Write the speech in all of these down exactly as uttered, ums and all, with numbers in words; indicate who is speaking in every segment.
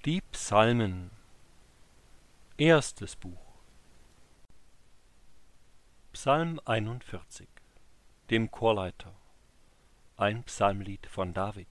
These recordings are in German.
Speaker 1: Die Psalmen. Erstes Buch. Psalm einundvierzig. Dem Chorleiter. Ein Psalmlied von David.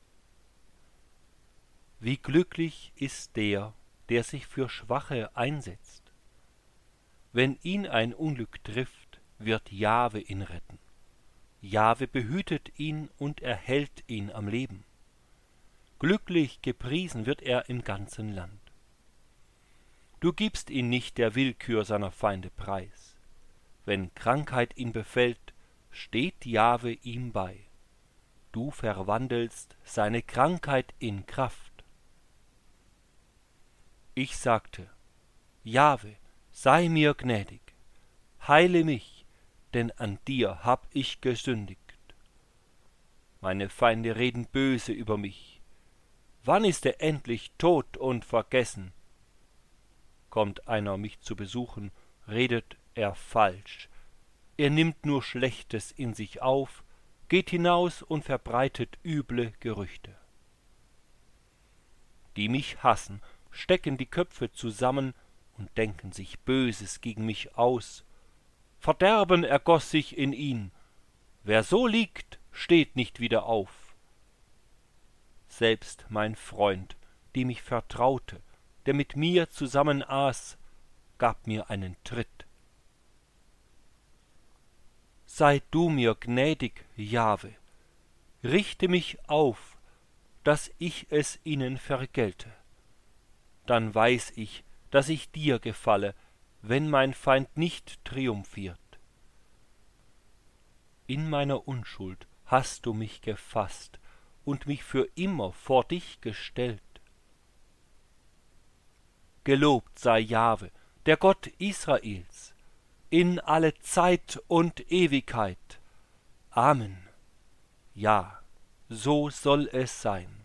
Speaker 1: Wie glücklich ist der, der sich für Schwache einsetzt. Wenn ihn ein Unglück trifft, wird Jahwe ihn retten. Jahwe behütet ihn und erhält ihn am Leben. Glücklich gepriesen wird er im ganzen Land. Du gibst ihn nicht der Willkür seiner Feinde preis. Wenn Krankheit ihn befällt, steht Jahwe ihm bei. Du verwandelst seine Krankheit in Kraft. Ich sagte, Jahwe, sei mir gnädig, heile mich, denn an dir hab ich gesündigt. Meine Feinde reden böse über mich. Wann ist er endlich tot und vergessen? Kommt einer mich zu besuchen, redet er falsch. Er nimmt nur Schlechtes in sich auf, geht hinaus und verbreitet üble Gerüchte. Die mich hassen, stecken die Köpfe zusammen und denken sich Böses gegen mich aus. Verderben ergoß sich in ihn. Wer so liegt, steht nicht wieder auf. Selbst mein Freund, dem ich vertraute, der mit mir zusammen aß, gab mir einen Tritt. Sei du mir gnädig, Jahwe, richte mich auf, dass ich es ihnen vergelte. Dann weiß ich, dass ich dir gefalle, wenn mein Feind nicht triumphiert. In meiner Unschuld hast du mich gefasst und mich für immer vor dich gestellt. Gelobt sei Jahwe, der Gott Israels, in alle Zeit und Ewigkeit. Amen. Ja, so soll es sein.